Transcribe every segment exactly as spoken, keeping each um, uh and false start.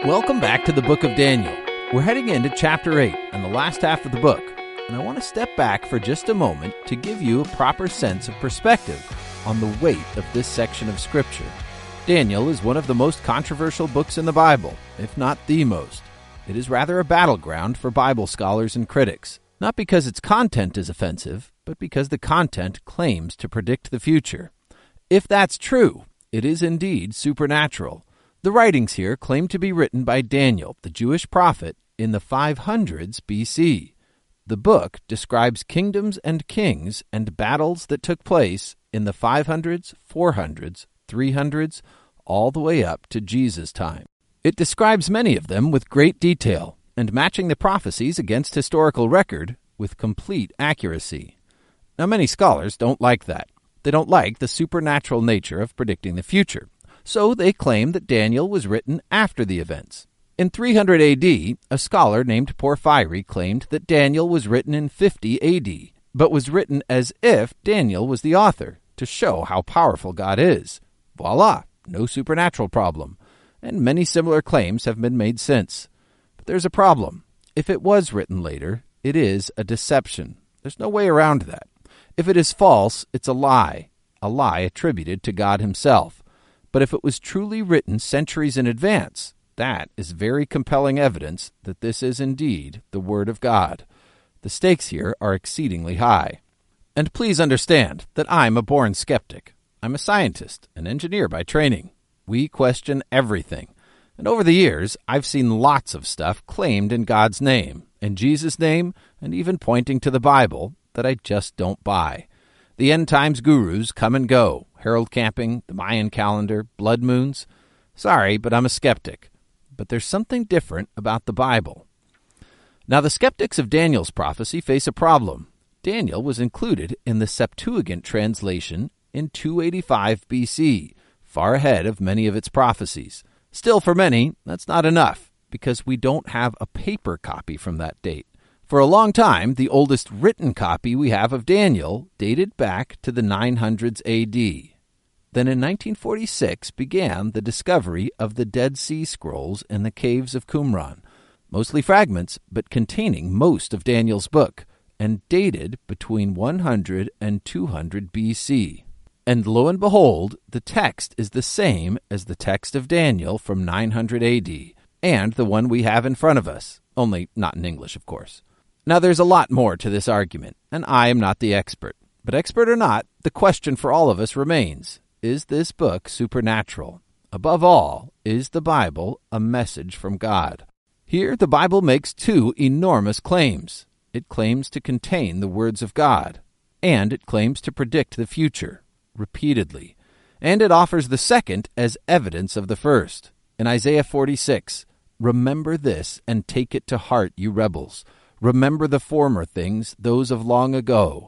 Welcome back to the book of Daniel. We're heading into chapter eight and the last half of the book, and I want to step back for just a moment to give you a proper sense of perspective on the weight of this section of Scripture. Daniel is one of the most controversial books in the Bible, if not the most. It is rather a battleground for Bible scholars and critics, not because its content is offensive, but because the content claims to predict the future. If that's true, it is indeed supernatural. The writings here claim to be written by Daniel, the Jewish prophet, in the five hundreds B C. The book describes kingdoms and kings and battles that took place in the five hundreds, four hundreds, three hundreds, all the way up to Jesus' time. It describes many of them with great detail and matching the prophecies against historical record with complete accuracy. Now, many scholars don't like that. They don't like the supernatural nature of predicting the future. So they claim that Daniel was written after the events. In three hundred A D, a scholar named Porphyry claimed that Daniel was written in fifty A D, but was written as if Daniel was the author, to show how powerful God is. Voila, no supernatural problem. And many similar claims have been made since. But there's a problem. If it was written later, it is a deception. There's no way around that. If it is false, it's a lie, a lie attributed to God himself. But if it was truly written centuries in advance, that is very compelling evidence that this is indeed the Word of God. The stakes here are exceedingly high. And please understand that I'm a born skeptic. I'm a scientist, an engineer by training. We question everything. And over the years, I've seen lots of stuff claimed in God's name, in Jesus' name, and even pointing to the Bible that I just don't buy. The end times gurus come and go. Harold Camping, the Mayan calendar, blood moons. Sorry, but I'm a skeptic. But there's something different about the Bible. Now, the skeptics of Daniel's prophecy face a problem. Daniel was included in the Septuagint translation in two eighty-five B C, far ahead of many of its prophecies. Still, for many, that's not enough, because we don't have a paper copy from that date. For a long time, the oldest written copy we have of Daniel dated back to the nine hundreds A D. Then in nineteen forty-six began the discovery of the Dead Sea Scrolls in the caves of Qumran, mostly fragments, but containing most of Daniel's book, and dated between one hundred and two hundred B C. And lo and behold, the text is the same as the text of Daniel from nine hundred A D, and the one we have in front of us, only not in English, of course. Now, there's a lot more to this argument, and I am not the expert. But expert or not, the question for all of us remains, is this book supernatural? Above all, is the Bible a message from God? Here, the Bible makes two enormous claims. It claims to contain the words of God, and it claims to predict the future, repeatedly. And it offers the second as evidence of the first. In Isaiah forty-six, "Remember this and take it to heart, you rebels. Remember the former things, those of long ago.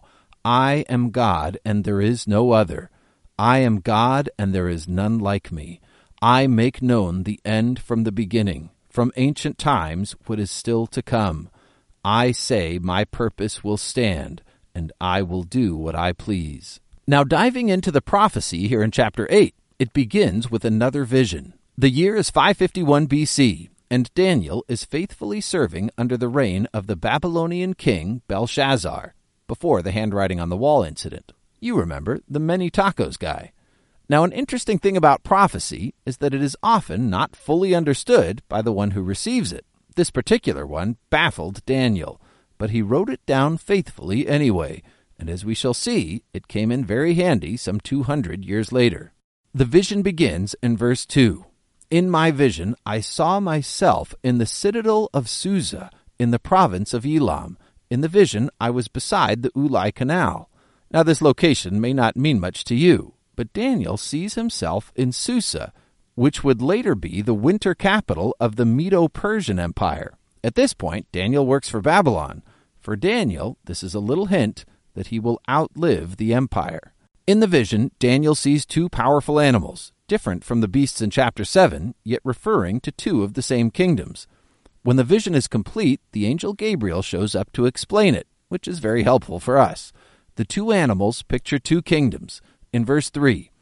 I am God, and there is no other. I am God, and there is none like me. I make known the end from the beginning, from ancient times what is still to come. I say my purpose will stand, and I will do what I please." Now, diving into the prophecy here in chapter eight, it begins with another vision. The year is five fifty-one B C, and Daniel is faithfully serving under the reign of the Babylonian king Belshazzar, before the handwriting on the wall incident. You remember, the many tacos guy. Now, an interesting thing about prophecy is that it is often not fully understood by the one who receives it. This particular one baffled Daniel, but he wrote it down faithfully anyway, and as we shall see, it came in very handy some two hundred years later. The vision begins in verse two. "In my vision I saw myself in the citadel of Susa, in the province of Elam. In the vision I was beside the Ulai Canal." Now, this location may not mean much to you, but Daniel sees himself in Susa, which would later be the winter capital of the Medo-Persian Empire. At this point, Daniel works for Babylon. For Daniel, this is a little hint that he will outlive the empire. In the vision, Daniel sees two powerful animals, different from the beasts in chapter seven, yet referring to two of the same kingdoms. When the vision is complete, the angel Gabriel shows up to explain it, which is very helpful for us. The two animals picture two kingdoms. In verse three,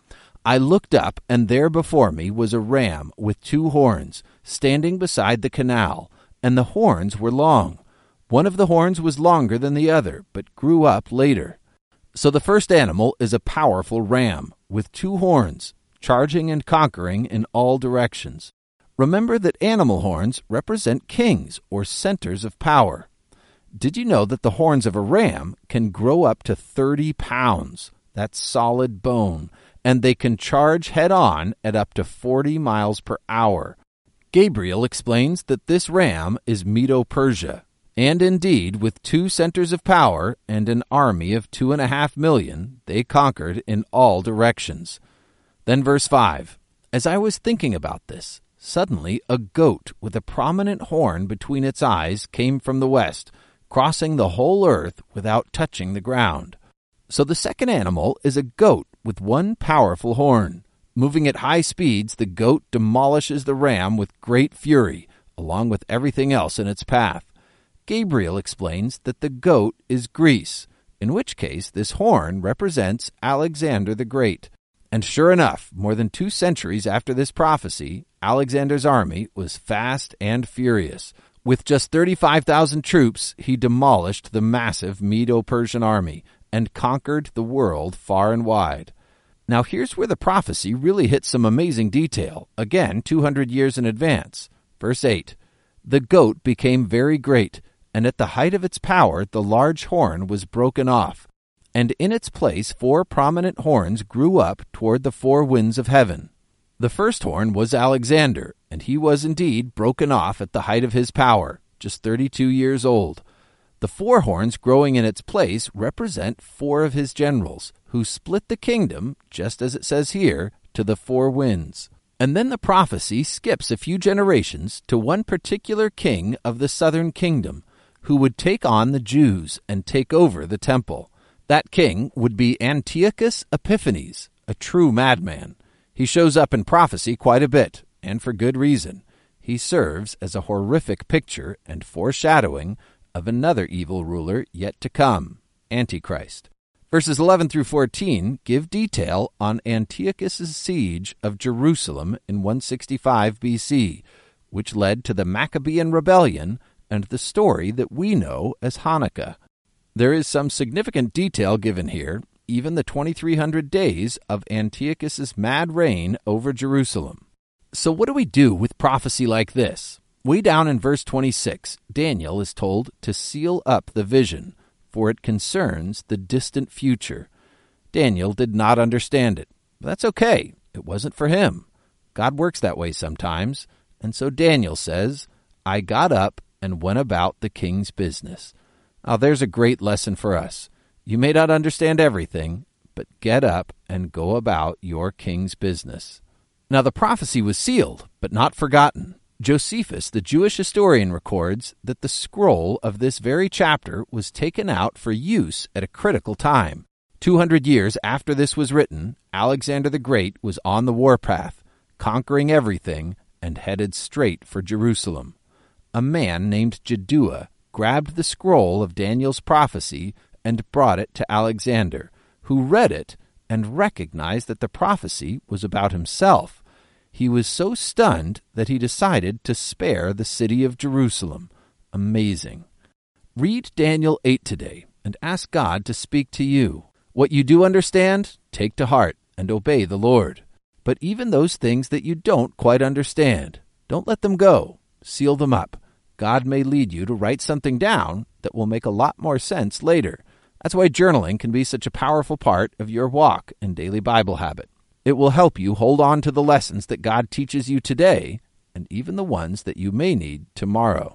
I looked up, and there before me was a ram with two horns, standing beside the canal, and the horns were long. One of the horns was longer than the other, but grew up later. So the first animal is a powerful ram, with two horns, charging and conquering in all directions. Remember that animal horns represent kings or centers of power. Did you know that the horns of a ram can grow up to thirty pounds? That's solid bone. And they can charge head-on at up to forty miles per hour. Gabriel explains that this ram is Medo-Persia. And indeed, with two centers of power and an army of two and a half million, they conquered in all directions. Then verse five, as I was thinking about this, suddenly a goat with a prominent horn between its eyes came from the west, crossing the whole earth without touching the ground. So the second animal is a goat with one powerful horn. Moving at high speeds, the goat demolishes the ram with great fury, along with everything else in its path. Gabriel explains that the goat is Greece, in which case this horn represents Alexander the Great. And sure enough, more than two centuries after this prophecy, Alexander's army was fast and furious. With just thirty-five thousand troops, he demolished the massive Medo-Persian army and conquered the world far and wide. Now here's where the prophecy really hits some amazing detail, again two hundred years in advance. Verse eight, the goat became very great, and at the height of its power the large horn was broken off, and in its place four prominent horns grew up toward the four winds of heaven. The first horn was Alexander, and he was indeed broken off at the height of his power, just thirty-two years old. The four horns growing in its place represent four of his generals, who split the kingdom, just as it says here, to the four winds. And then the prophecy skips a few generations to one particular king of the southern kingdom, who would take on the Jews and take over the temple. That king would be Antiochus Epiphanes, a true madman. He shows up in prophecy quite a bit, and for good reason. He serves as a horrific picture and foreshadowing of another evil ruler yet to come, Antichrist. Verses eleven through fourteen give detail on Antiochus' siege of Jerusalem in one sixty-five B C, which led to the Maccabean rebellion and the story that we know as Hanukkah. There is some significant detail given here, even the twenty-three hundred days of Antiochus' mad reign over Jerusalem. So what do we do with prophecy like this? Way down in verse twenty-six, Daniel is told to seal up the vision, for it concerns the distant future. Daniel did not understand it. But that's okay. It wasn't for him. God works that way sometimes. And so Daniel says, I got up and went about the king's business. Now there's a great lesson for us. You may not understand everything, but get up and go about your king's business. Now the prophecy was sealed, but not forgotten. Josephus, the Jewish historian, records that the scroll of this very chapter was taken out for use at a critical time. Two hundred years after this was written, Alexander the Great was on the warpath, conquering everything, and headed straight for Jerusalem. A man named Jaddua grabbed the scroll of Daniel's prophecy and brought it to Alexander, who read it and recognized that the prophecy was about himself. He was so stunned that he decided to spare the city of Jerusalem. Amazing. Read Daniel eight today and ask God to speak to you. What you do understand, take to heart and obey the Lord. But even those things that you don't quite understand, don't let them go. Seal them up. God may lead you to write something down that will make a lot more sense later. That's why journaling can be such a powerful part of your walk and daily Bible habit. It will help you hold on to the lessons that God teaches you today and even the ones that you may need tomorrow.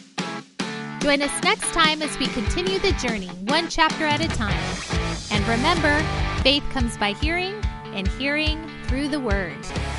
Join us next time as we continue the journey, one chapter at a time. And remember, faith comes by hearing, and hearing through the Word.